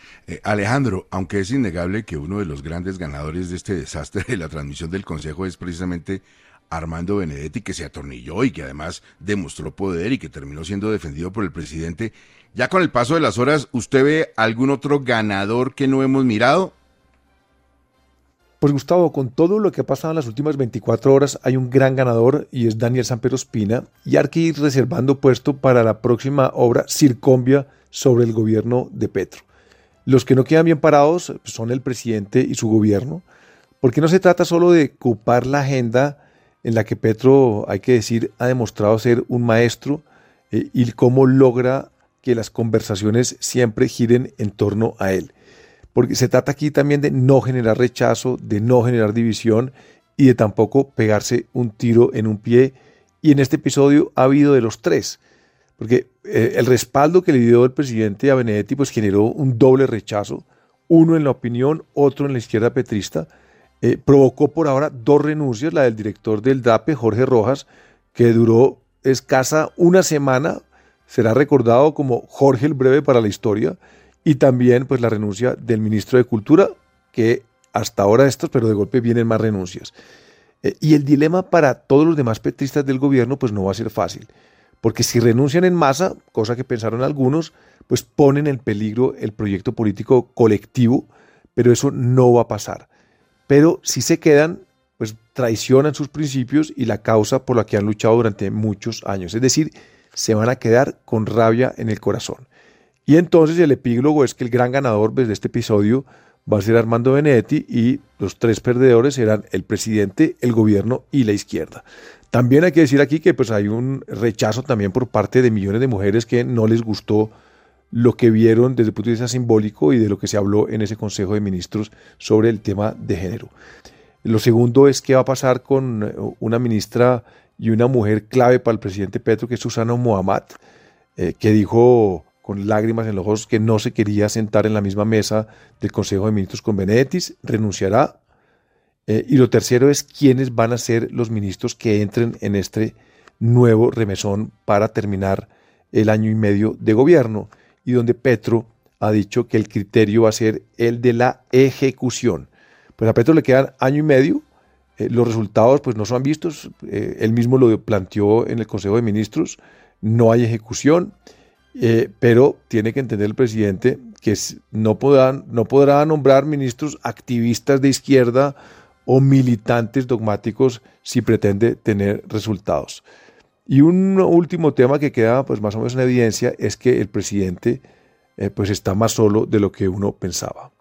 Alejandro, aunque es innegable que uno de los grandes ganadores de este desastre de la transmisión del Consejo es precisamente Armando Benedetti, que se atornilló y que además demostró poder y que terminó siendo defendido por el presidente, ya con el paso de las horas, ¿usted ve algún otro ganador que no hemos mirado? Pues Gustavo, con todo lo que ha pasado en las últimas 24 horas, hay un gran ganador y es Daniel Sanpedro Ospina, y hay que ir reservando puesto para la próxima obra Circonvia sobre el gobierno de Petro. Los que no quedan bien parados son el presidente y su gobierno, porque no se trata solo de ocupar la agenda en la que Petro, hay que decir, ha demostrado ser un maestro y cómo logra que las conversaciones siempre giren en torno a él. Porque se trata aquí también de no generar rechazo, de no generar división y de tampoco pegarse un tiro en un pie. Y en este episodio ha habido de los tres, porque el respaldo que le dio el presidente a Benedetti pues generó un doble rechazo, uno en la opinión, otro en la izquierda petrista. Provocó por ahora dos renuncias, la del director del DAPE, Jorge Rojas, que duró escasa una semana, será recordado como Jorge el Breve para la historia, y también pues la renuncia del ministro de Cultura, que hasta ahora estos, pero de golpe vienen más renuncias. Y el dilema para todos los demás petristas del gobierno pues no va a ser fácil, porque si renuncian en masa, cosa que pensaron algunos, pues ponen en peligro el proyecto político colectivo, pero eso no va a pasar. Pero si se quedan, pues traicionan sus principios y la causa por la que han luchado durante muchos años. Es decir, se van a quedar con rabia en el corazón. Y entonces el epílogo es que el gran ganador de este episodio va a ser Armando Benedetti y los tres perdedores serán el presidente, el gobierno y la izquierda. También hay que decir aquí que pues hay un rechazo también por parte de millones de mujeres que no les gustó lo que vieron desde el punto de vista simbólico y de lo que se habló en ese Consejo de Ministros sobre el tema de género. Lo segundo es qué va a pasar con una ministra y una mujer clave para el presidente Petro, que es Susana Muhammad, que dijo con lágrimas en los ojos que no se quería sentar en la misma mesa del Consejo de Ministros con Benedetti, renunciará. Y lo tercero es quiénes van a ser los ministros que entren en este nuevo remesón para terminar el año y medio de gobierno, y donde Petro ha dicho que el criterio va a ser el de la ejecución. Pues a Petro le quedan año y medio, los resultados pues no son vistos, él mismo lo planteó en el Consejo de Ministros, no hay ejecución, pero tiene que entender el presidente que no podrá nombrar ministros activistas de izquierda o militantes dogmáticos si pretende tener resultados. Y un último tema que queda pues más o menos en evidencia es que el presidente pues está más solo de lo que uno pensaba.